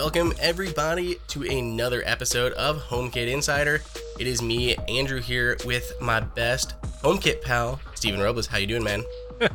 Welcome, everybody, to another episode of HomeKit Insider. It is me, Andrew, here with my best HomeKit pal, Steven Robles. How you doing, man?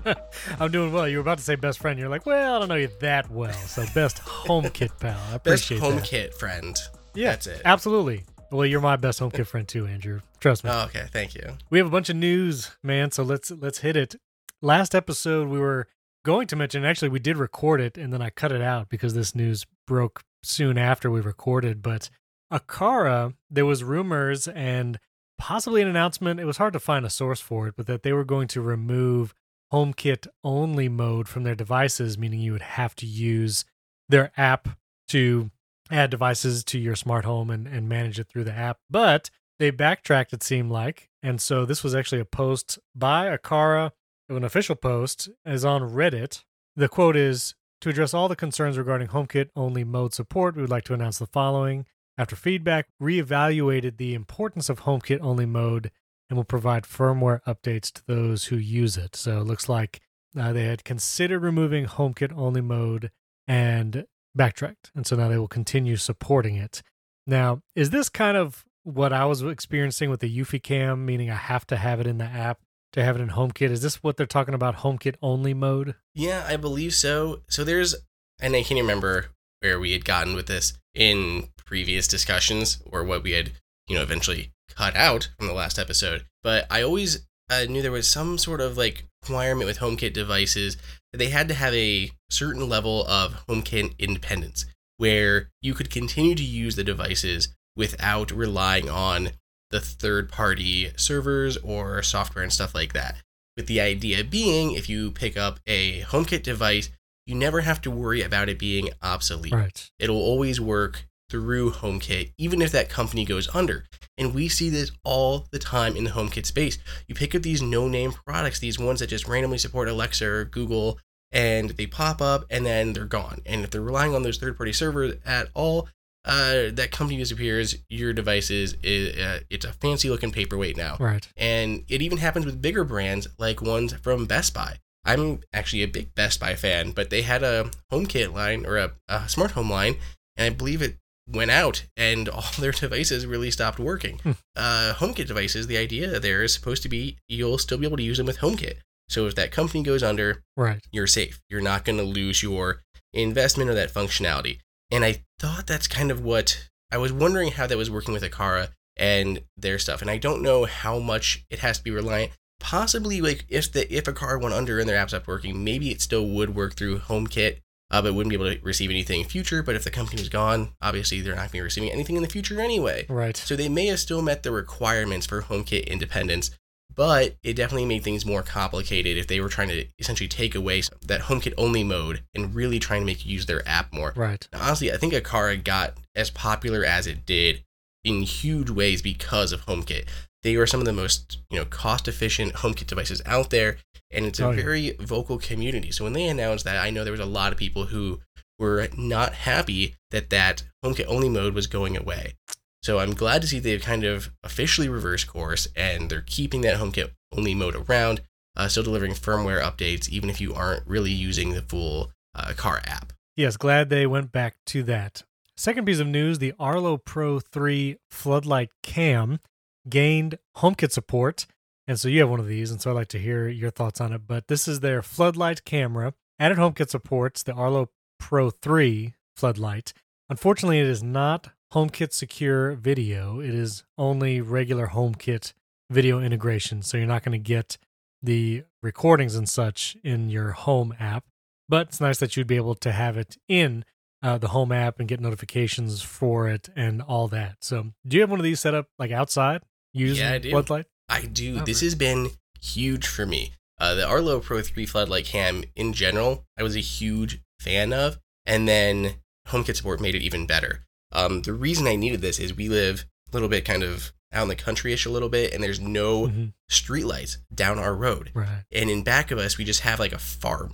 I'm doing well. You were about to say best friend. You're like, well, I don't know you that well. So best HomeKit pal. I appreciate best that. HomeKit friend. Yeah, that's it. Absolutely. Well, you're my best HomeKit friend too, Andrew. Trust me. Oh, okay, thank you. We have a bunch of news, man. So let's hit it. Last episode, we were going to mention. Actually, we did record it, and then I cut it out because this news broke soon after we recorded. But Aqara, there was rumors and possibly an announcement. It was hard to find a source for it, but that they were going to remove HomeKit only mode from their devices, meaning you would have to use their app to add devices to your smart home and manage it through the app. But they backtracked, it seemed like. And so this was actually a post by Aqara, an official post, is on Reddit. The quote is, "To address all the concerns regarding HomeKit only mode support, we would like to announce the following. After feedback, reevaluated the importance of HomeKit only mode and will provide firmware updates to those who use it." So it looks like they had considered removing HomeKit only mode and backtracked. And so now they will continue supporting it. Now, is this kind of what I was experiencing with the Eufy Cam, meaning I have to have it in the app to have it in HomeKit? Is this what they're talking about, HomeKit only mode? Yeah, I believe so. So there's, and I can't remember where we had gotten with this in previous discussions or what we had, eventually cut out from the last episode. But I always knew there was some sort of requirement with HomeKit devices that they had to have a certain level of HomeKit independence where you could continue to use the devices without relying on the third-party servers or software and stuff like that. With the idea being, if you pick up a HomeKit device, you never have to worry about it being obsolete. Right. It'll always work through HomeKit, even if that company goes under. And we see this all the time in the HomeKit space. You pick up these no-name products, these ones that just randomly support Alexa or Google, and they pop up and then they're gone. And if they're relying on those third-party servers at all, that company disappears, your devices, it's a fancy-looking paperweight now. Right. And it even happens with bigger brands like ones from Best Buy. I'm actually a big Best Buy fan, but they had a HomeKit line or a smart home line, and I believe it went out and all their devices really stopped working. HomeKit devices, the idea there is supposed to be you'll still be able to use them with HomeKit. So if that company goes under, right, you're safe. You're not going to lose your investment or that functionality. And I thought that's kind of what I was wondering how that was working with Aqara and their stuff. And I don't know how much it has to be reliant. Possibly if Aqara went under and their app stopped working, maybe it still would work through HomeKit, but wouldn't be able to receive anything in future. But if the company was gone, obviously they're not going to be receiving anything in the future anyway. Right. So they may have still met the requirements for HomeKit independence, but it definitely made things more complicated if they were trying to essentially take away that HomeKit only mode and really trying to make you use their app more. Right. Now, honestly, I think Aqara got as popular as it did in huge ways because of HomeKit. They were some of the most, cost-efficient HomeKit devices out there, and it's a very vocal community. So when they announced that, I know there was a lot of people who were not happy that HomeKit only mode was going away. So I'm glad to see they've kind of officially reversed course, and they're keeping that HomeKit only mode around, still delivering firmware updates, even if you aren't really using the full Aqara app. Yes, glad they went back to that. Second piece of news, the Arlo Pro 3 Floodlight Cam gained HomeKit support. And so you have one of these, and so I'd like to hear your thoughts on it. But this is their floodlight camera. Added HomeKit supports the Arlo Pro 3 Floodlight. Unfortunately, it is not HomeKit secure video. It is only regular HomeKit video integration. So you're not going to get the recordings and such in your home app. But it's nice that you'd be able to have it in the home app and get notifications for it and all that. So do you have one of these set up outside using I do. Floodlight? I do. This has been huge for me. The Arlo Pro 3 Floodlight Cam in general, I was a huge fan of, and then HomeKit support made it even better. The reason I needed this is we live a little bit kind of out in the country-ish a little bit, and there's no street lights down our road. Right. And in back of us, we just have a farm.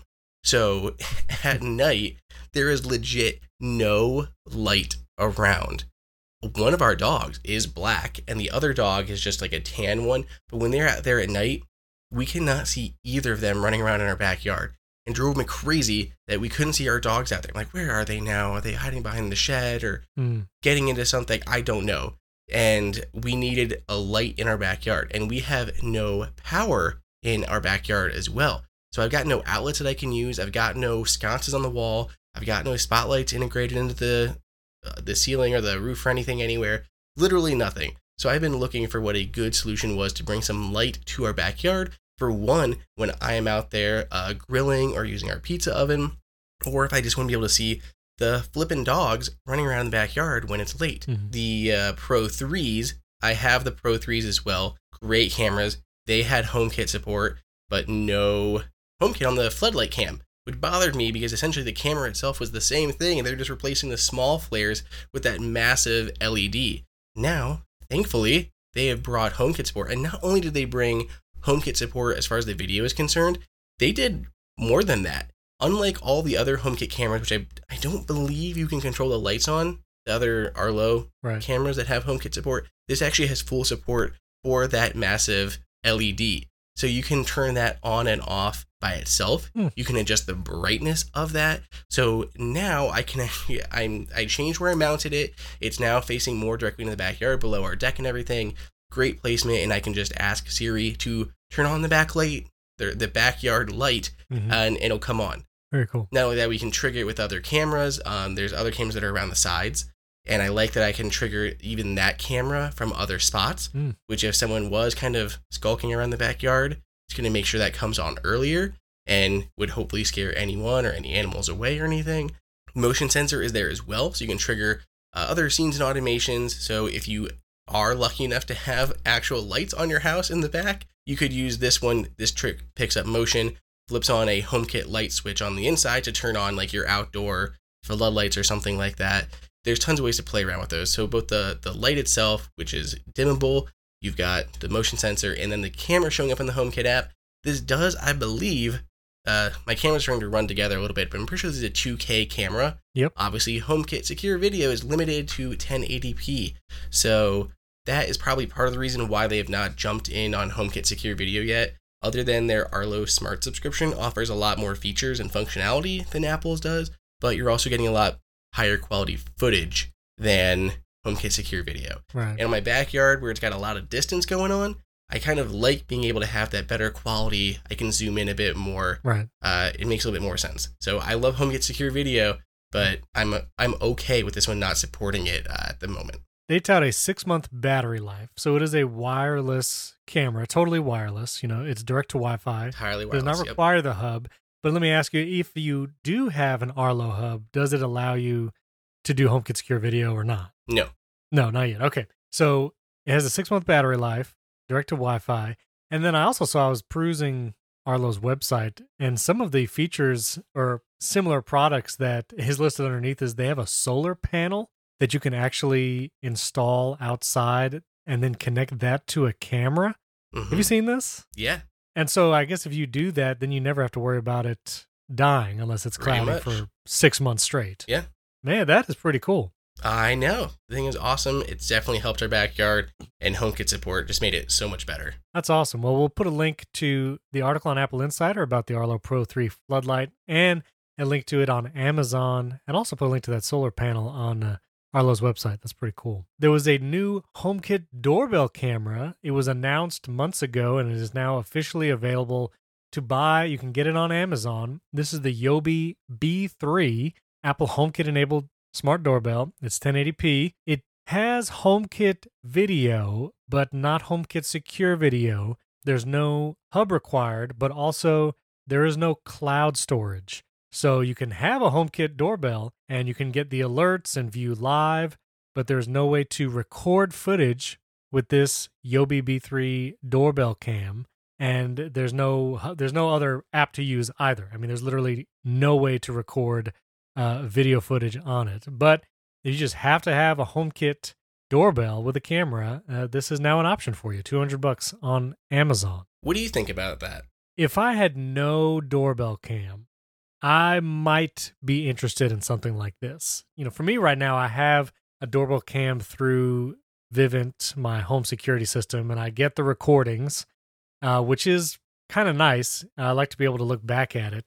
So at night, there is legit no light around. One of our dogs is black, and the other dog is just a tan one. But when they're out there at night, we cannot see either of them running around in our backyard. and drove me crazy that we couldn't see our dogs out there. I'm like, where are they now? Are they hiding behind the shed or getting into something? I don't know. And we needed a light in our backyard, and we have no power in our backyard as well. So I've got no outlets that I can use. I've got no sconces on the wall. I've got no spotlights integrated into the ceiling or the roof or anything anywhere. Literally nothing. So I've been looking for what a good solution was to bring some light to our backyard. For one, when I am out there grilling or using our pizza oven, or if I just want to be able to see the flippin' dogs running around the backyard when it's late. Mm-hmm. The Pro 3s, I have the Pro 3s as well. Great cameras. They had HomeKit support, but no HomeKit on the floodlight cam, which bothered me because essentially the camera itself was the same thing, and they're just replacing the small flares with that massive LED. Now, thankfully, they have brought HomeKit support, and not only did they bring HomeKit support as far as the video is concerned, they did more than that. Unlike all the other HomeKit cameras, which I don't believe you can control the lights on, the other Arlo cameras that have HomeKit support, this actually has full support for that massive LED. So you can turn that on and off by itself. You can adjust the brightness of that. So now I can actually, I changed where I mounted it. It's now facing more directly into the backyard below our deck and everything. Great placement, and I can just ask Siri to turn on the backlight, the backyard light, and it'll come on. Very cool. Not only that, we can trigger it with other cameras. There's other cameras that are around the sides, and I like that I can trigger even that camera from other spots, which if someone was kind of skulking around the backyard, it's going to make sure that comes on earlier and would hopefully scare anyone or any animals away or anything. Motion sensor is there as well, so you can trigger other scenes and automations. So if you are lucky enough to have actual lights on your house in the back, you could use this one. This trick picks up motion, flips on a HomeKit light switch on the inside to turn on like your outdoor floodlights or something like that. There's tons of ways to play around with those. So both the light itself, which is dimmable, you've got the motion sensor, and then the camera showing up in the HomeKit app. This does, I believe, my camera's starting to run together a little bit, but I'm pretty sure this is a 2K camera. Yep. Obviously, HomeKit Secure Video is limited to 1080p. So that is probably part of the reason why they have not jumped in on HomeKit Secure Video yet. Other than their Arlo Smart subscription offers a lot more features and functionality than Apple's does, but you're also getting a lot higher quality footage than HomeKit Secure Video. Right. And in my backyard, where it's got a lot of distance going on, I kind of like being able to have that better quality. I can zoom in a bit more. Right. It makes a little bit more sense. So I love HomeKit Secure Video, but I'm okay with this one not supporting it at the moment. They tout a 6-month battery life. So it is a wireless camera, totally wireless. You know, it's direct to Wi-Fi. Entirely wireless. Does not require the hub. But let me ask you, if you do have an Arlo hub, does it allow you to do HomeKit Secure Video or not? No. No, not yet. Okay. So it has a 6-month battery life, direct to Wi-Fi. And then I also saw, I was perusing Arlo's website, and some of the features or similar products that is listed underneath is they have a solar panel that you can actually install outside and then connect that to a camera. Have you seen this? Yeah. And so I guess if you do that, then you never have to worry about it dying unless it's cloudy for 6 months straight. Yeah. Man, that is pretty cool. I know. The thing is awesome. It's definitely helped our backyard, and HomeKit support just made it so much better. That's awesome. Well, we'll put a link to the article on Apple Insider about the Arlo Pro 3 floodlight and a link to it on Amazon, and also put a link to that solar panel on Arlo's website. That's pretty cool. There was a new HomeKit doorbell camera. It was announced months ago, and it is now officially available to buy. You can get it on Amazon. This is the Yobi B3 Apple HomeKit-enabled smart doorbell. It's 1080p. It has HomeKit video, but not HomeKit Secure Video. There's no hub required, but also there is no cloud storage. So you can have a HomeKit doorbell and you can get the alerts and view live, but there's no way to record footage with this Yobi B3 doorbell cam. And there's no other app to use either. I mean, there's literally no way to record video footage on it. But if you just have to have a HomeKit doorbell with a camera, this is now an option for you. $200 on Amazon. What do you think about that? If I had no doorbell cam, I might be interested in something like this. You know, for me right now, I have a doorbell cam through Vivint, my home security system, and I get the recordings, which is kind of nice. I like to be able to look back at it.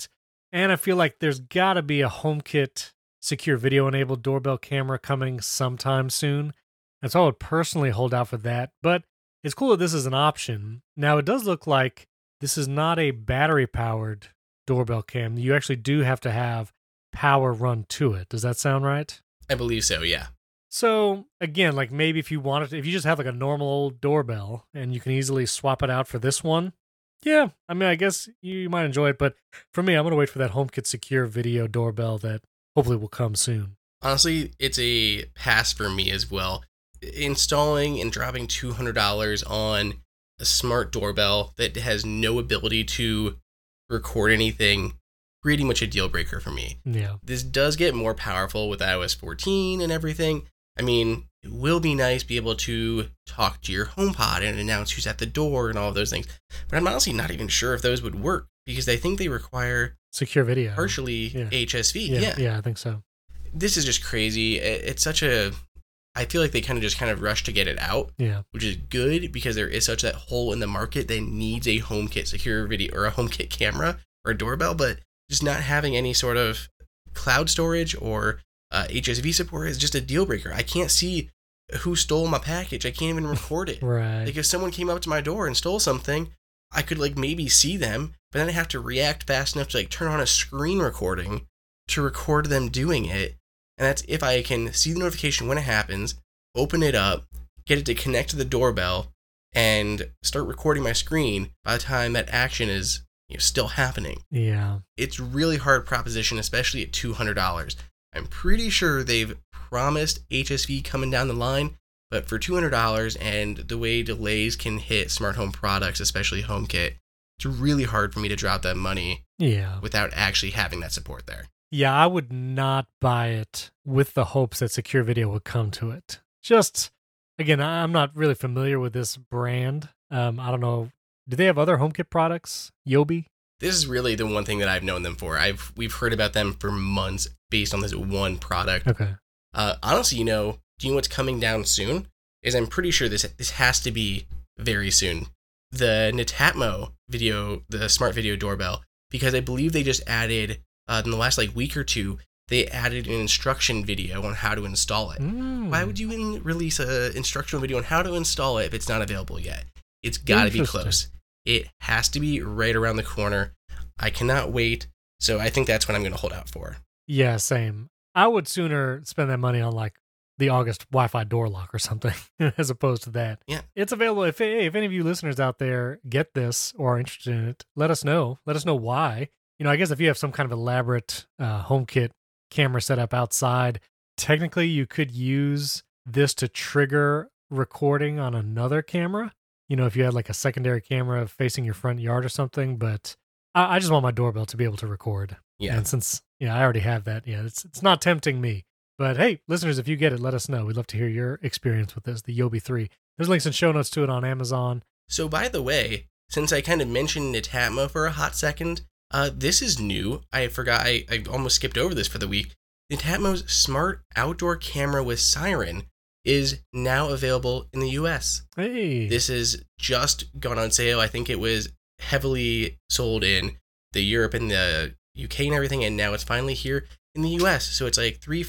And I feel like there's got to be a HomeKit secure video enabled doorbell camera coming sometime soon. And so I would personally hold out for that. But it's cool that this is an option. Now, it does look like this is not a battery powered doorbell cam. You actually do have to have power run to it. Does that sound right? I believe so, yeah. So again, like maybe if you wanted to, if you just have like a normal old doorbell and you can easily swap it out for this one, yeah, I mean, I guess you might enjoy it. But for me, I'm going to wait for that HomeKit secure video doorbell that hopefully will come soon. Honestly, it's a pass for me as well. Installing and dropping $200 on a smart doorbell that has no ability to record anything, pretty much a deal breaker for me. Yeah. This does get more powerful with iOS 14 and everything. I mean, it will be nice to be able to talk to your HomePod and announce who's at the door and all of those things. But I'm honestly not even sure if those would work because I think they require secure video. Partially HSV. Yeah, I think so. This is just crazy. It's such a... I feel like they kind of rushed to get it out, which is good because there is such that hole in the market that needs a HomeKit secure video or a HomeKit camera or a doorbell, but just not having any sort of cloud storage or HSV support is just a deal breaker. I can't see who stole my package. I can't even record it. Right. Like if someone came up to my door and stole something, I could like maybe see them, but then I have to react fast enough to like turn on a screen recording to record them doing it. And that's if I can see the notification when it happens, open it up, get it to connect to the doorbell, and start recording my screen by the time that action is still happening. Yeah. It's really hard proposition, especially at $200. I'm pretty sure they've promised HSV coming down the line, but for $200 and the way delays can hit smart home products, especially HomeKit, it's really hard for me to drop that money without actually having that support there. Yeah, I would not buy it with the hopes that secure video would come to it. Just, again, I'm not really familiar with this brand. I don't know. Do they have other HomeKit products? Yobi? This is really the one thing that I've known them for. We've heard about them for months based on this one product. Okay. Honestly, do you know what's coming down soon? Is I'm pretty sure this has to be very soon. The Netatmo video, the smart video doorbell, because I believe they just added in the last week or two, they added an instruction video on how to install it. Why would you release an instructional video on how to install it if it's not available yet? It's got to be close. It has to be right around the corner. I cannot wait. So I think that's what I'm going to hold out for. Yeah, same. I would sooner spend that money on the August Wi-Fi door lock or something as opposed to that. Yeah. It's available. If any of you listeners out there get this or are interested in it, let us know. Let us know why. I guess if you have some kind of elaborate HomeKit camera set up outside, technically you could use this to trigger recording on another camera. If you had a secondary camera facing your front yard or something, but I just want my doorbell to be able to record. Yeah. And since I already have that, it's not tempting me. But hey, listeners, if you get it, let us know. We'd love to hear your experience with this, the Yobi 3. There's links and show notes to it on Amazon. So by the way, since I kind of mentioned Netatmo for a hot second, this is new. I forgot. I almost skipped over this for the week. Netatmo's smart outdoor camera with siren is now available in the US. Hey. This has just gone on sale. I think it was heavily sold in the Europe and the UK and everything, and now it's finally here in the US. So it's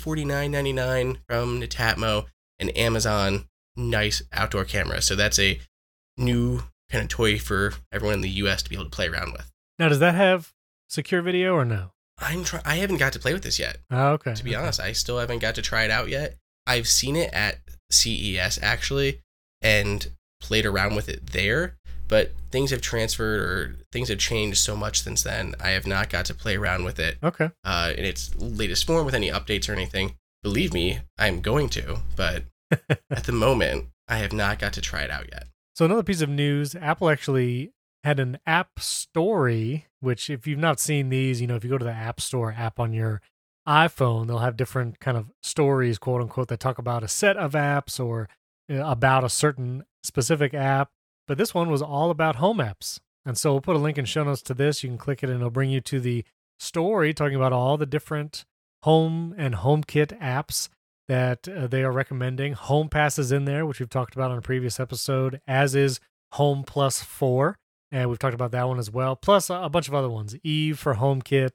$349.99 from Netatmo and Amazon. Nice outdoor camera. So that's a new kind of toy for everyone in the US to be able to play around with. Now, does that have secure video or no? I haven't got to play with this yet. Oh, okay. To be honest, I still haven't got to try it out yet. I've seen it at CES actually and played around with it there, but things have transferred or things have changed so much since then. I have not got to play around with it. Okay. In its latest form with any updates or anything. Believe me, I'm going to, but at the moment, I have not got to try it out yet. So another piece of news, Apple actually had an app story, which if you've not seen these, if you go to the App Store app on your iPhone, they'll have different kind of stories, quote unquote, that talk about a set of apps or about a certain specific app. But this one was all about home apps. And so we'll put a link in show notes to this. You can click it and it'll bring you to the story talking about all the different home and HomeKit apps that they are recommending. HomePass is in there, which we've talked about on a previous episode, as is Home Plus 4. And we've talked about that one as well. Plus a bunch of other ones. Eve for HomeKit,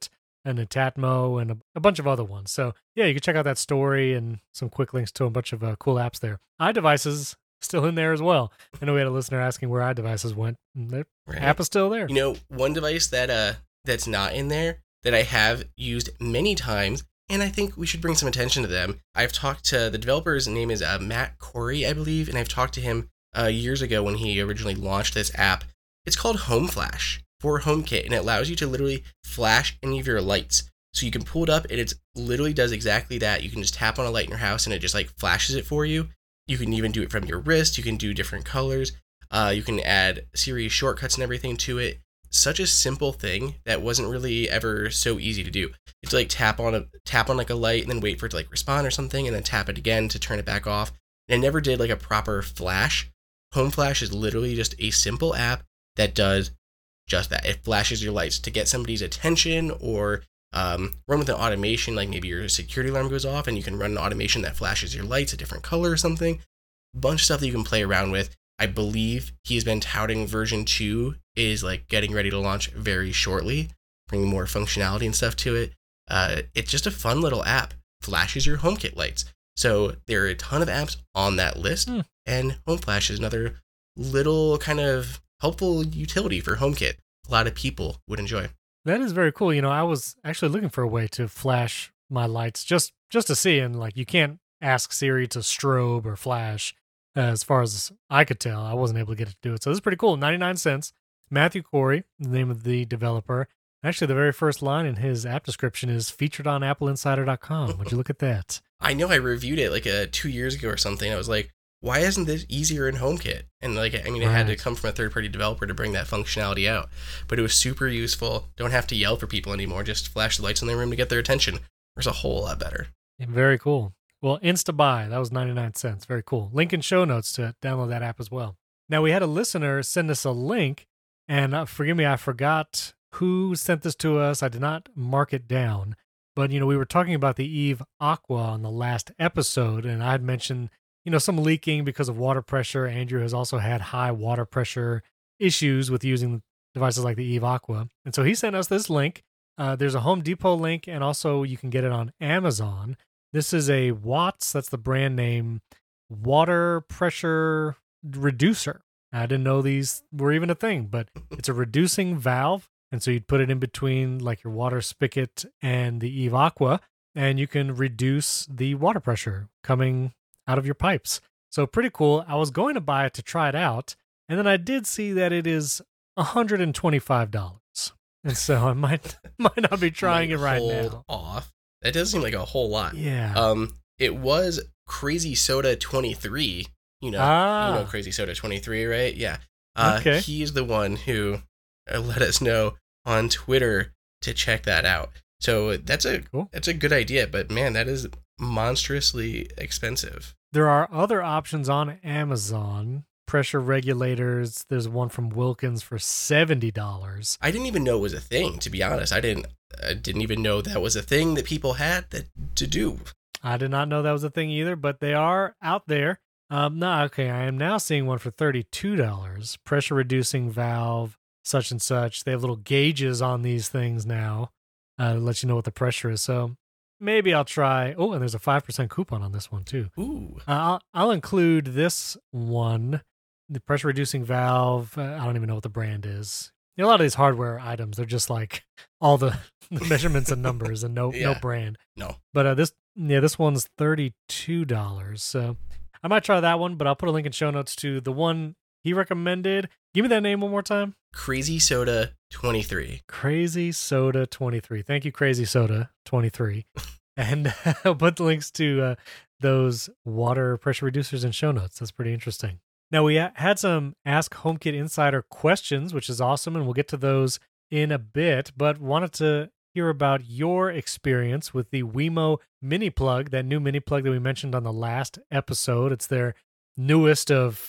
and Netatmo, and a bunch of other ones. So yeah, you can check out that story and some quick links to a bunch of cool apps there. iDevices still in there as well. I know we had a listener asking where iDevices went. The app is still there. You know, one device that that's not in there that I have used many times, and I think we should bring some attention to them. I've talked to the developer's name is Matt Corey, I believe, and I've talked to him years ago when he originally launched this app. It's called Home Flash for HomeKit, and it allows you to literally flash any of your lights. So you can pull it up, and it literally does exactly that. You can just tap on a light in your house, and it just like flashes it for you. You can even do it from your wrist. You can do different colors. You can add Siri shortcuts and everything to it. Such a simple thing that wasn't really ever so easy to do. You have to like tap on like a light and then wait for it to like respond or something, and then tap it again to turn it back off. And it never did like a proper flash. Home Flash is literally just a simple app that does just that. It flashes your lights to get somebody's attention, or run with an automation, like maybe your security alarm goes off and you can run an automation that flashes your lights a different color or something. Bunch of stuff that you can play around with. I believe he's been touting version 2 is like getting ready to launch very shortly, bringing more functionality and stuff to it. It's just a fun little app. Flashes your HomeKit lights. So there are a ton of apps on that list, and Home Flash is another little kind of helpful utility for HomeKit. A lot of people would enjoy. That is very cool. You know, I was actually looking for a way to flash my lights just to see, and like you can't ask Siri to strobe or flash. As far as I could tell, I wasn't able to get it to do it. So this is pretty cool. 99 cents. Matthew Corey, the name of the developer. Actually, the very first line in his app description is featured on appleinsider.com. Would you look at that? I know I reviewed it like 2 years ago or something. I was like, why isn't this easier in HomeKit? And like, I mean, it had to come from a third-party developer to bring that functionality out. But it was super useful. Don't have to yell for people anymore. Just flash the lights in their room to get their attention. It's a whole lot better. Yeah, very cool. Well, InstaBuy, that was 99 cents. Very cool. Link in show notes to download that app as well. Now, we had a listener send us a link, and forgive me, I forgot who sent this to us. I did not mark it down. But, you know, we were talking about the Eve Aqua on the last episode, and I had mentioned, you know, some leaking because of water pressure. Andrew has also had high water pressure issues with using devices like the Eve Aqua. And so he sent us this link. There's a Home Depot link, and also you can get it on Amazon. This is a Watts, that's the brand name, water pressure reducer. I didn't know these were even a thing, but it's a reducing valve. And so you'd put it in between like your water spigot and the Eve Aqua, and you can reduce the water pressure coming out of your pipes. So pretty cool. I was going to buy it to try it out, and then I did see that it is $125. And so I might not be trying it right now. Off. That does seem like a whole lot. Yeah. It was Crazy Soda 23. You know Crazy Soda 23, right? Yeah. Okay. He's the one who let us know on Twitter to check that out. So that's a good idea, but man, that is monstrously expensive. There are other options on Amazon. Pressure regulators. There's one from Wilkins for $70. I didn't even know it was a thing, to be honest. I didn't even know that was a thing that people had to do. I did not know that was a thing either, but they are out there. I am now seeing one for $32. Pressure reducing valve, such and such. They have little gauges on these things now to let you know what the pressure is. So maybe I'll try. Oh, and there's a 5% coupon on this one too. Ooh. I'll include this one. The pressure reducing valve. I don't even know what the brand is. You know, a lot of these hardware items, they're just like all the measurements and numbers and no brand. No. But this one's $32. So I might try that one, but I'll put a link in show notes to the one he recommended. Give me that name one more time. Crazy Soda 23. Crazy Soda 23. Thank you, Crazy Soda 23. And I'll put the links to those water pressure reducers in show notes. That's pretty interesting. Now, we had some Ask HomeKit Insider questions, which is awesome, and we'll get to those in a bit, but wanted to hear about your experience with the Wemo mini plug, that new mini plug that we mentioned on the last episode. It's their newest of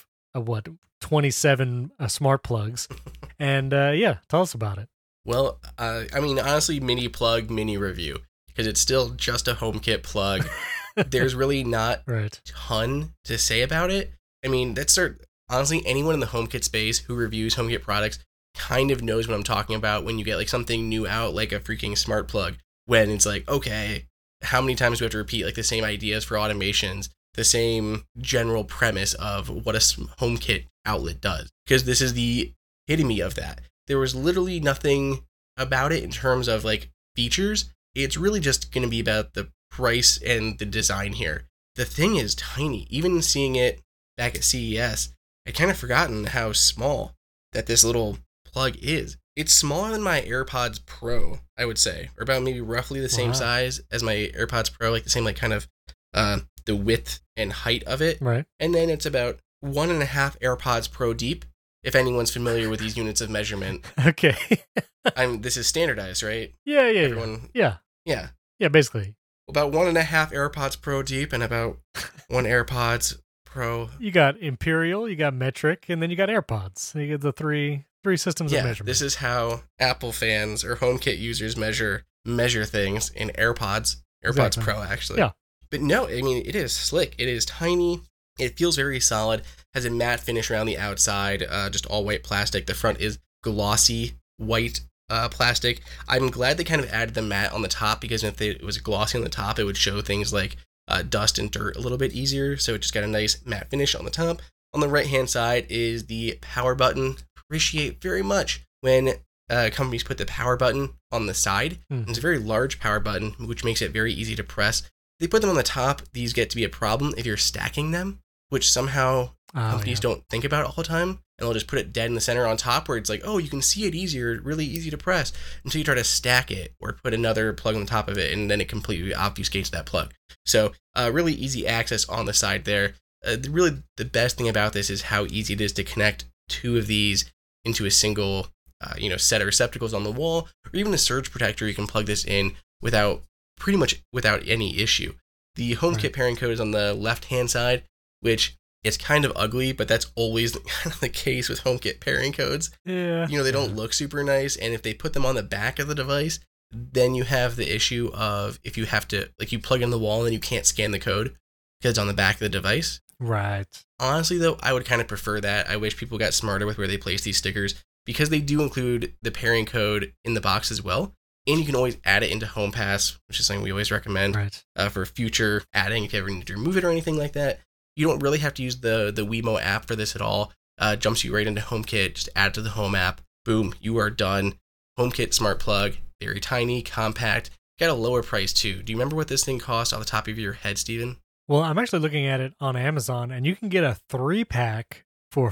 27 smart plugs. And tell us about it. Well, I mean, honestly, mini plug, mini review, because it's still just a HomeKit plug. There's really not a ton to say about it. I mean, honestly, anyone in the HomeKit space who reviews HomeKit products kind of knows what I'm talking about when you get like something new out, like a freaking smart plug. when it's like, okay, how many times do we have to repeat like the same ideas for automations, the same general premise of what a HomeKit outlet does? Because this is the epitome of that. There was literally nothing about it in terms of like features. It's really just going to be about the price and the design here. The thing is tiny. Even seeing it back at CES, I'd kind of forgotten how small that this little plug is. It's smaller than my AirPods Pro, I would say, or about maybe roughly the same size as my AirPods Pro, like the same like kind of the width and height of it. Right. And then it's about 1.5 AirPods Pro deep, if anyone's familiar with these units of measurement. Okay. This is standardized, right? Yeah. Everyone, Yeah. Yeah, basically. About 1.5 AirPods Pro deep and about 1 AirPods Pro. You got Imperial, you got Metric, and then you got AirPods. You get the three systems of measurement. This is how Apple fans or HomeKit users measure things in AirPods exactly. Pro actually. Yeah. But no, I mean, it is slick. It is tiny. It feels very solid. Has a matte finish around the outside, just all white plastic. The front is glossy white plastic. I'm glad they kind of added the matte on the top, because if it was glossy on the top, it would show things like dust and dirt a little bit easier. So it just got a nice matte finish on the top. On the right-hand side is the power button. Appreciate very much when companies put the power button on the side. It's a very large power button, which makes it very easy to press. They put them on the top. These get to be a problem if you're stacking them, which somehow companies don't think about all the time. And they'll just put it dead in the center on top, where it's like, oh, you can see it easier, really easy to press, until you try to stack it or put another plug on the top of it, and then it completely obfuscates that plug. So really easy access on the side there. Really, the best thing about this is how easy it is to connect two of these into a single set of receptacles on the wall, or even a surge protector. You can plug this in pretty much without any issue. The HomeKit pairing code is on the left-hand side, which it's kind of ugly, but that's always the case with HomeKit pairing codes. Yeah. They don't look super nice, and if they put them on the back of the device, then you have the issue of if you have to, like, you plug in the wall and you can't scan the code because it's on the back of the device. Right. Honestly, though, I would kind of prefer that. I wish people got smarter with where they place these stickers, because they do include the pairing code in the box as well. And you can always add it into HomePass, which is something we always recommend for future adding if you ever need to remove it or anything like that. You don't really have to use the Wemo app for this at all. Jumps you right into HomeKit. Just add it to the Home app. Boom, you are done. HomeKit smart plug, very tiny, compact. Got a lower price too. Do you remember what this thing cost off the top of your head, Steven? Well, I'm actually looking at it on Amazon, and you can get a 3-pack for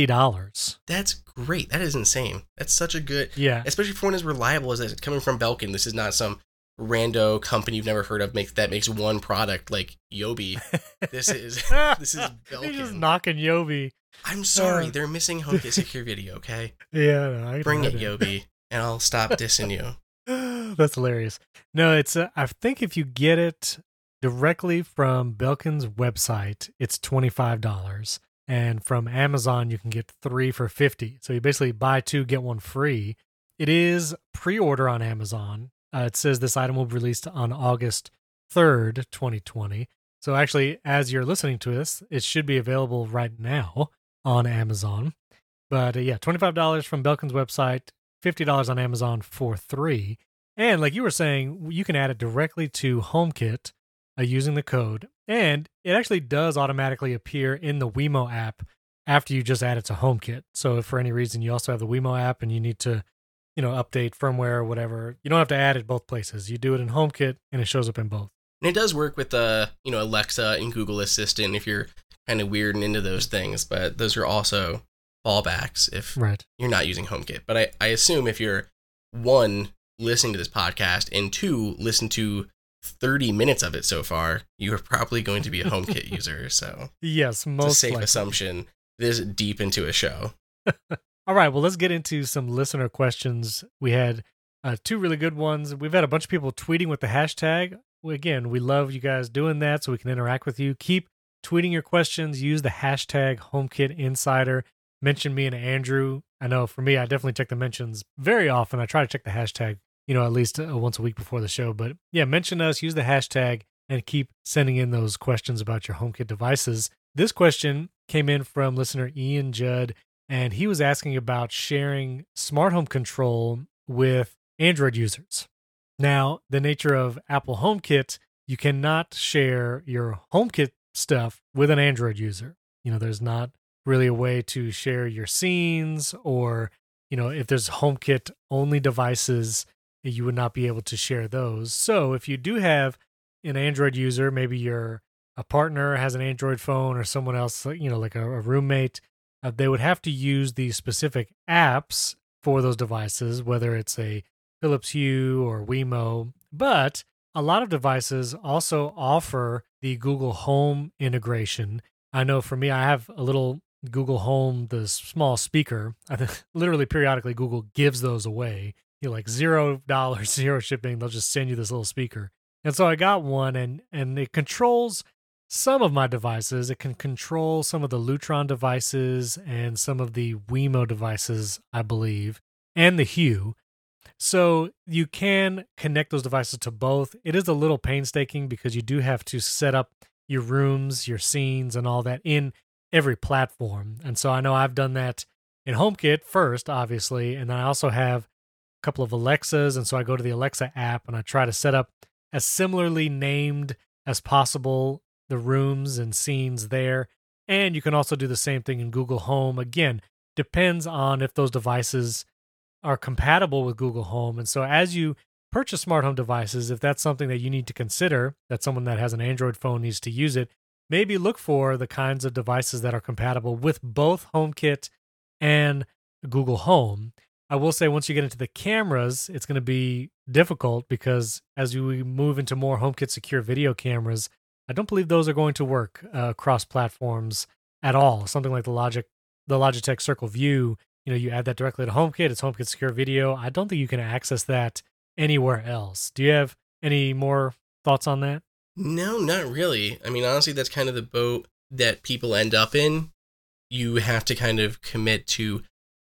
$50. That's great. That is insane. That's such a good, especially for one as reliable as this. It's coming from Belkin. This is not some rando company you've never heard of that makes one product like Yobi. This is Belkin. He's just knocking Yobi. I'm sorry, they're missing HomeKit Secure Video. Okay. Yeah, no, bring it, Yobi, and I'll stop dissing you. That's hilarious. No, it's I think if you get it directly from Belkin's website, it's $25. And from Amazon, you can get 3 for $50. So you basically buy 2, get 1 free. It is pre-order on Amazon. It says this item will be released on August 3rd, 2020. So actually, as you're listening to this, it should be available right now on Amazon. But $25 from Belkin's website, $50 on Amazon for 3. And like you were saying, you can add it directly to HomeKit using the code. And it actually does automatically appear in the Wemo app after you just add it to HomeKit. So if for any reason you also have the Wemo app and you need to, update firmware or whatever, you don't have to add it both places. You do it in HomeKit and it shows up in both. And it does work with Alexa and Google Assistant if you're kind of weird and into those things, but those are also fallbacks if you're not using HomeKit. But I assume if you're, 1, listening to this podcast, and 2, listen to 30 minutes of it so far, you are probably going to be a HomeKit user. So yes, most it's a safe likely. Assumption this deep into a show. All right, well, let's get into some listener questions. We had 2 really good ones. We've had a bunch of people tweeting with the hashtag. Again, we love you guys doing that so we can interact with you. Keep tweeting your questions. Use the hashtag HomeKitInsider. Mention me and Andrew. I know for me, I definitely check the mentions very often. I try to check the hashtag at least once a week before the show. But yeah, mention us, use the hashtag, and keep sending in those questions about your HomeKit devices. This question came in from listener Ian Judd, and he was asking about sharing smart home control with Android users. Now, the nature of Apple HomeKit, you cannot share your HomeKit stuff with an Android user. There's not really a way to share your scenes, or, if there's HomeKit only devices, you would not be able to share those. So if you do have an Android user, maybe a partner has an Android phone or someone else, like a roommate, they would have to use the specific apps for those devices, whether it's a Philips Hue or Wemo. But a lot of devices also offer the Google Home integration. I know for me, I have a little Google Home, the small speaker. I think literally periodically Google gives those away. Like $0, zero shipping. They'll just send you this little speaker. And so I got one, and it controls some of my devices. It can control some of the Lutron devices and some of the Wemo devices, I believe, and the Hue. So you can connect those devices to both. It is a little painstaking because you do have to set up your rooms, your scenes, and all that in every platform. And so I know I've done that in HomeKit first, obviously, and then I also have a couple of Alexas, and so I go to the Alexa app and I try to set up as similarly named as possible the rooms and scenes there. And you can also do the same thing in Google Home. Again, depends on if those devices are compatible with Google Home. And so as you purchase smart home devices, if that's something that you need to consider, that someone that has an Android phone needs to use it, maybe look for the kinds of devices that are compatible with both HomeKit and Google Home. I will say once you get into the cameras, it's going to be difficult because as we move into more HomeKit secure video cameras, I don't believe those are going to work across platforms at all. Something like the Logitech Circle View, you add that directly to HomeKit. It's HomeKit Secure Video. I don't think you can access that anywhere else. Do you have any more thoughts on that? No, not really. I mean, honestly, that's kind of the boat that people end up in. You have to kind of commit to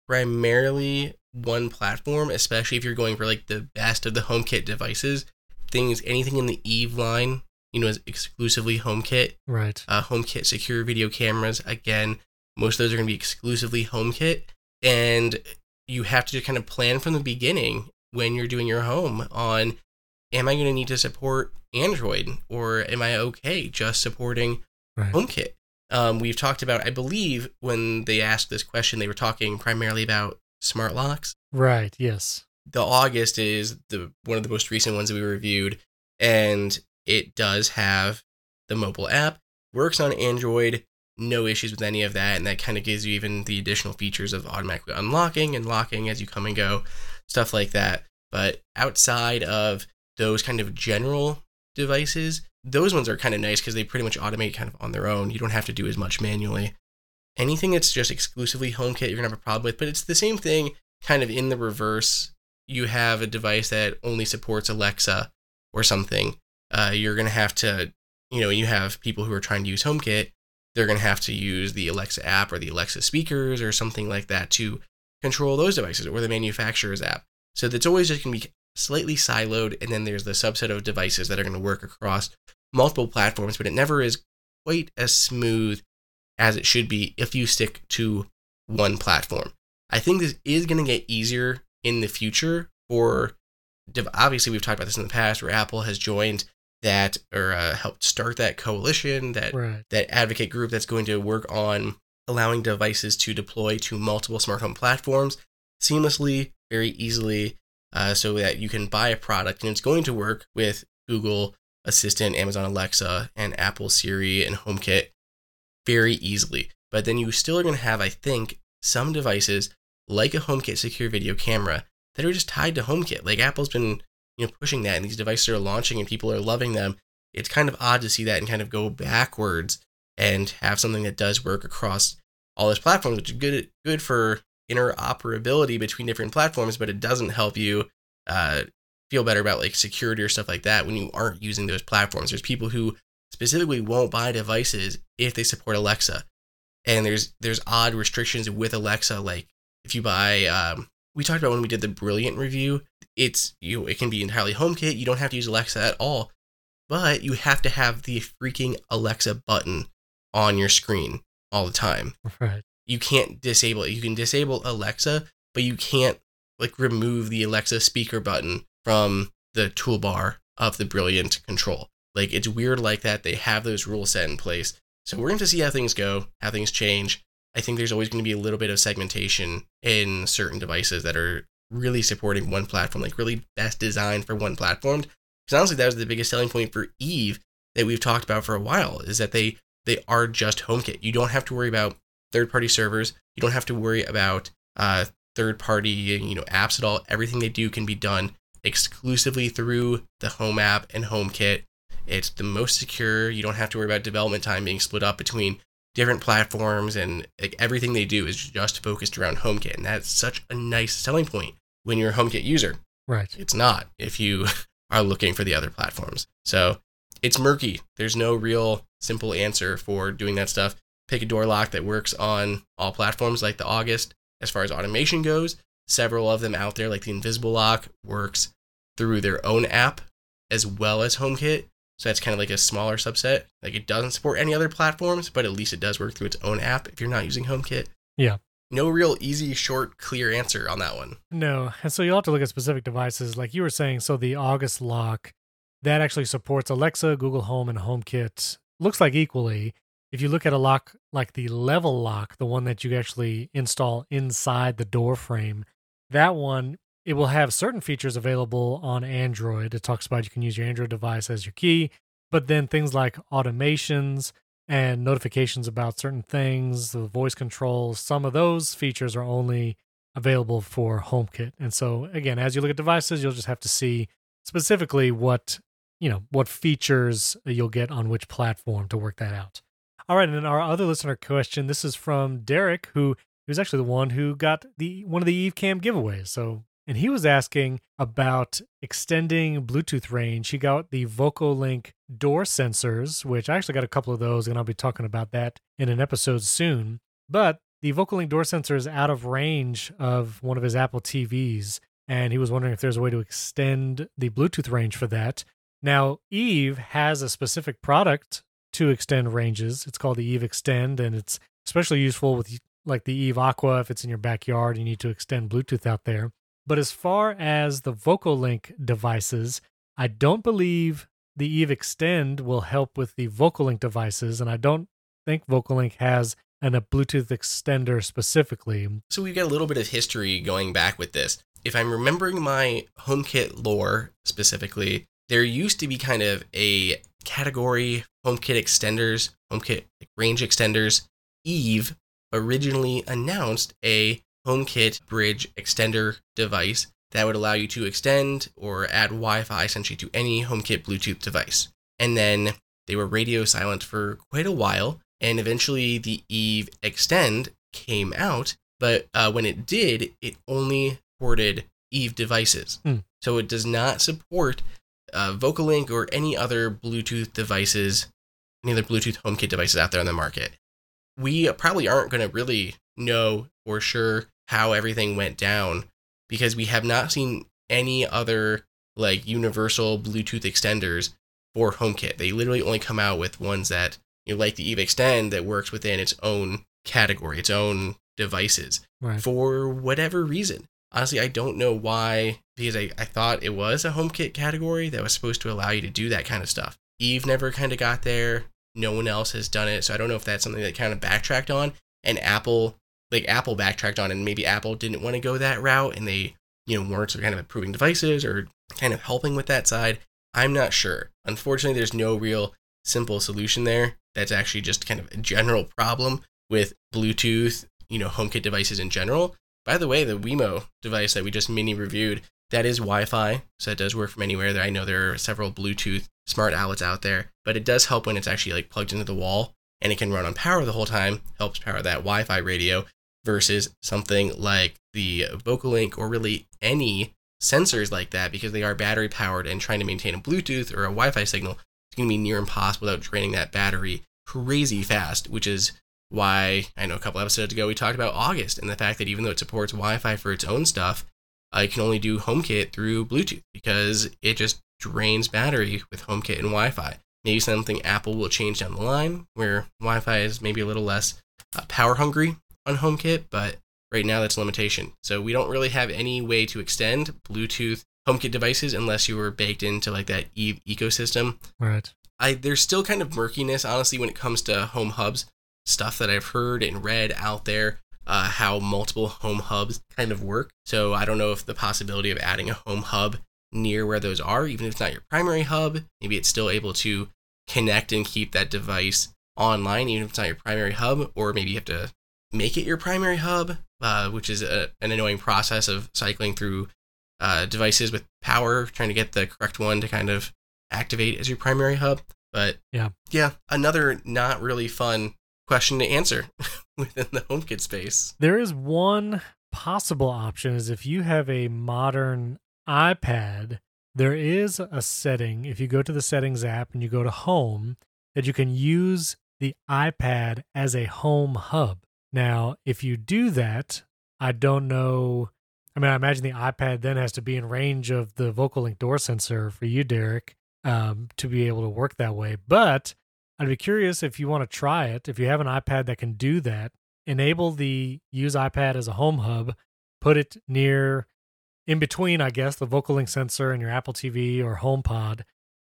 primarily one platform, especially if you're going for like the best of the HomeKit devices. Anything in the Eve line, is exclusively HomeKit. Right. HomeKit secure video cameras, again, most of those are going to be exclusively HomeKit. And you have to kind of plan from the beginning when you're doing your home on, am I going to need to support Android, or am I okay just supporting HomeKit? We've talked about, I believe, when they asked this question, they were talking primarily about smart locks. Right, yes. The August is one of the most recent ones that we reviewed, and it does have the mobile app, works on Android, no issues with any of that, and that kind of gives you even the additional features of automatically unlocking and locking as you come and go, stuff like that. But outside of those kind of general devices, those ones are kind of nice because they pretty much automate kind of on their own. You don't have to do as much manually. Anything that's just exclusively HomeKit, you're going to have a problem with, but it's the same thing kind of in the reverse. You have a device that only supports Alexa or something. You're going to have to, you have people who are trying to use HomeKit, they're going to have to use the Alexa app or the Alexa speakers or something like that to control those devices, or the manufacturer's app. So that's always just going to be slightly siloed, and then there's the subset of devices that are going to work across multiple platforms, but it never is quite as smooth as it should be if you stick to one platform. I think this is going to get easier in the future obviously we've talked about this in the past, where Apple has joined that, or helped start that coalition, that advocate group that's going to work on allowing devices to deploy to multiple smart home platforms seamlessly, very easily, so that you can buy a product and it's going to work with Google Assistant, Amazon Alexa, and Apple Siri and HomeKit very easily. But then you still are going to have, I think, some devices like a HomeKit secure video camera that are just tied to HomeKit. Like Apple's been pushing that, and these devices are launching and people are loving them. It's kind of odd to see that and kind of go backwards and have something that does work across all those platforms, which is good for interoperability between different platforms, but it doesn't help you feel better about like security or stuff like that when you aren't using those platforms. There's people who specifically won't buy devices if they support Alexa, and there's odd restrictions with Alexa. Like if you buy, we talked about when we did the Brilliant review, it can be entirely HomeKit. You don't have to use Alexa at all, but you have to have the freaking Alexa button on your screen all the time. Right. You can't disable it. You can disable Alexa, but you can't like remove the Alexa speaker button from the toolbar of the Brilliant control. Like, it's weird like that. They have those rules set in place. So we're going to see how things go, how things change. I think there's always going to be a little bit of segmentation in certain devices that are really supporting one platform, like really best designed for one platform. Because honestly, that was the biggest selling point for Eve that we've talked about for a while, is that they are just HomeKit. You don't have to worry about third-party servers. You don't have to worry about third-party apps at all. Everything they do can be done exclusively through the Home app and HomeKit. It's the most secure. You don't have to worry about development time being split up between different platforms, and like, everything they do is just focused around HomeKit. And that's such a nice selling point when you're a HomeKit user. Right. It's not if you are looking for the other platforms. So it's murky. There's no real simple answer for doing that stuff. Pick a door lock that works on all platforms like the August. As far as automation goes, several of them out there, like the Invisible Lock, works through their own app as well as HomeKit. So that's kind of like a smaller subset. Like, it doesn't support any other platforms, but at least it does work through its own app if you're not using HomeKit. Yeah. No real easy, short, clear answer on that one. No. And so you'll have to look at specific devices. Like you were saying, so the August lock, that actually supports Alexa, Google Home, and HomeKit. Looks like equally. If you look at a lock like the Level Lock, the one that you actually install inside the door frame, that one, it will have certain features available on Android. It talks about you can use your Android device as your key, but then things like automations and notifications about certain things, the voice controls, some of those features are only available for HomeKit. And so again, as you look at devices, you'll just have to see specifically what features you'll get on which platform to work that out. All right, and then our other listener question, this is from Derek, who was actually the one who got one of the Eve Cam giveaways. And he was asking about extending Bluetooth range. He got the VocoLink door sensors, which I actually got a couple of those, and I'll be talking about that in an episode soon. But the VocoLink door sensor is out of range of one of his Apple TVs, and he was wondering if there's a way to extend the Bluetooth range for that. Now, Eve has a specific product to extend ranges. It's called the Eve Extend, and it's especially useful with like the Eve Aqua if it's in your backyard and you need to extend Bluetooth out there. But as far as the VocoLink devices, I don't believe the Eve Extend will help with the VocoLink devices, and I don't think VocoLink has a Bluetooth extender specifically. So we've got a little bit of history going back with this. If I'm remembering my HomeKit lore specifically, there used to be kind of a category, HomeKit extenders, HomeKit range extenders. Eve originally announced a HomeKit bridge extender device that would allow you to extend or add Wi-Fi essentially to any HomeKit Bluetooth device. And then they were radio silent for quite a while, and eventually the Eve Extend came out, but when it did, it only supported Eve devices. So it does not support VocoLink or any other Bluetooth devices, any other Bluetooth HomeKit devices out there on the market. We probably aren't going to really know for sure how everything went down because we have not seen any other like universal Bluetooth extenders for HomeKit. They literally only come out with ones that, like the Eve Extend, that works within its own category, its own devices, right, for whatever reason. Honestly, I don't know why, because I thought it was a HomeKit category that was supposed to allow you to do that kind of stuff. Eve never kind of got there. No one else has done it. So I don't know if that's something that kind of backtracked on, and Apple backtracked on, and maybe Apple didn't want to go that route, and they, weren't kind of improving devices or kind of helping with that side. I'm not sure. Unfortunately, there's no real simple solution there. That's actually just kind of a general problem with Bluetooth, HomeKit devices in general. By the way, the Wemo device that we just mini reviewed, that is Wi-Fi, so it does work from anywhere. I know there are several Bluetooth smart outlets out there, but it does help when it's actually like plugged into the wall and it can run on power the whole time, helps power that Wi-Fi radio, versus something like the VocoLink or really any sensors like that, because they are battery powered, and trying to maintain a Bluetooth or a Wi-Fi signal is going to be near impossible without draining that battery crazy fast, which is why I know a couple episodes ago we talked about August and the fact that even though it supports Wi-Fi for its own stuff, it can only do HomeKit through Bluetooth because it just drains battery with HomeKit and Wi-Fi. Maybe something Apple will change down the line where Wi-Fi is maybe a little less power hungry on HomeKit, but right now that's a limitation. So we don't really have any way to extend Bluetooth HomeKit devices unless you were baked into like that Eve ecosystem. Right. There's still kind of murkiness, honestly, when it comes to home hubs, stuff that I've heard and read out there, how multiple home hubs kind of work. So I don't know if the possibility of adding a home hub near where those are, even if it's not your primary hub, maybe it's still able to connect and keep that device online, even if it's not your primary hub, or maybe you have to make it your primary hub, which is an annoying process of cycling through devices with power, trying to get the correct one to kind of activate as your primary hub. But yeah, another not really fun question to answer within the HomeKit space. There is one possible option is if you have a modern iPad, there is a setting, if you go to the settings app and you go to home, that you can use the iPad as a home hub. Now, if you do that, I don't know. I mean, I imagine the iPad then has to be in range of the VocalLink door sensor for you, Derek, to be able to work that way. But I'd be curious if you want to try it. If you have an iPad that can do that, enable the use iPad as a home hub, put it near, in between, I guess, the VocalLink sensor and your Apple TV or HomePod,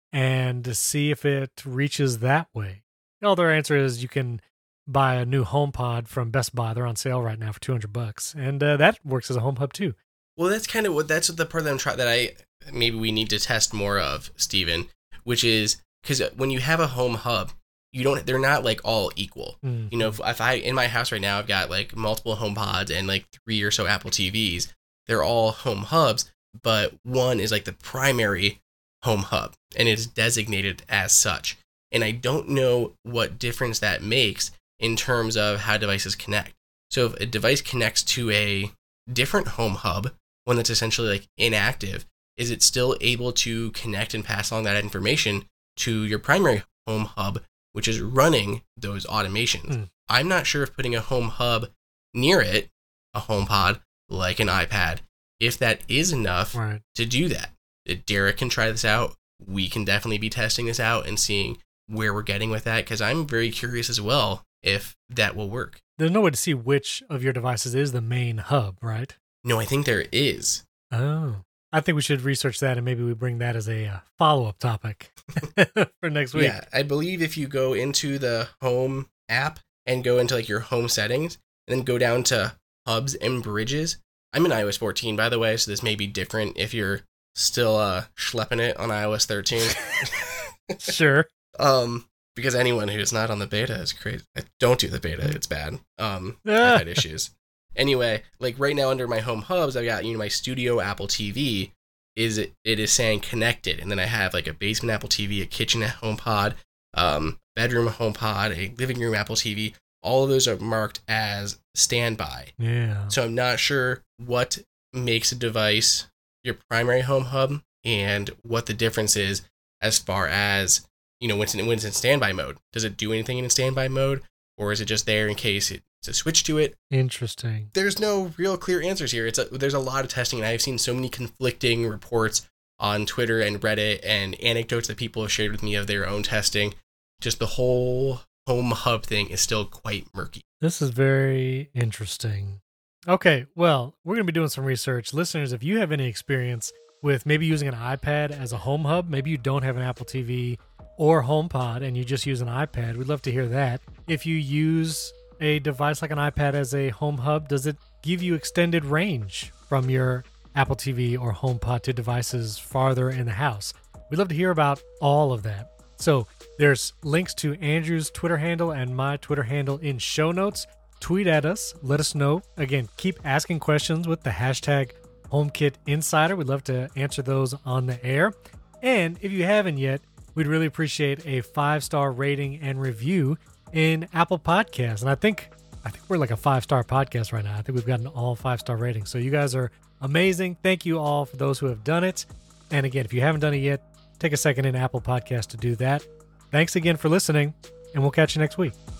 and see if it reaches that way. The other answer is you can buy a new HomePod from Best Buy. They're on sale right now for $200, and that works as a home hub too. Well, that's the part that I'm trying, maybe we need to test more of, Steven, which is because when you have a home hub, they're not like all equal. Mm-hmm. You know, if I in my house right now, I've got like multiple HomePods and like 3 or so Apple TVs. They're all home hubs, but one is like the primary home hub, and it's designated as such. And I don't know what difference that makes in terms of how devices connect. So if a device connects to a different home hub, one that's essentially like inactive, is it still able to connect and pass along that information to your primary home hub, which is running those automations? I'm not sure if putting a home hub near it, a HomePod, like an iPad, if that is enough to do that. Derek can try this out. We can definitely be testing this out and seeing where we're getting with that, because I'm very curious as well if that will work. There's no way to see which of your devices is the main hub, right? No, I think there is. Oh. I think we should research that, and maybe we bring that as a follow-up topic for next week. Yeah, I believe if you go into the Home app and go into like your home settings and then go down to hubs and bridges. I'm in iOS 14, by the way, so this may be different if you're still schlepping it on iOS 13. Sure. Because anyone who's not on the beta is crazy. Don't do the beta, it's bad. I've had issues. Anyway, like right now under my home hubs, I've got, my studio Apple TV. It is saying connected, and then I have like a basement Apple TV, a kitchen HomePod, bedroom HomePod, a living room Apple TV. All of those are marked as standby. Yeah. So I'm not sure what makes a device your primary home hub and what the difference is as far as, when it's in standby mode. Does it do anything in standby mode, or is it just there in case it's a switch to it? Interesting. There's no real clear answers here. There's a lot of testing, and I've seen so many conflicting reports on Twitter and Reddit and anecdotes that people have shared with me of their own testing. Just the whole home hub thing is still quite murky. This is very interesting. Okay, well, we're going to be doing some research. Listeners, if you have any experience with maybe using an iPad as a home hub, maybe you don't have an Apple TV or HomePod and you just use an iPad, we'd love to hear that. If you use a device like an iPad as a home hub, does it give you extended range from your Apple TV or HomePod to devices farther in the house? We'd love to hear about all of that. So there's links to Andrew's Twitter handle and my Twitter handle in show notes. Tweet at us. Let us know. Again, keep asking questions with the hashtag HomeKitInsider. We'd love to answer those on the air. And if you haven't yet, we'd really appreciate a 5-star rating and review in Apple Podcasts. And I think we're like a 5-star podcast right now. I think we've gotten all 5-star ratings. So you guys are amazing. Thank you all for those who have done it. And again, if you haven't done it yet, take a second in Apple Podcasts to do that. Thanks again for listening, and we'll catch you next week.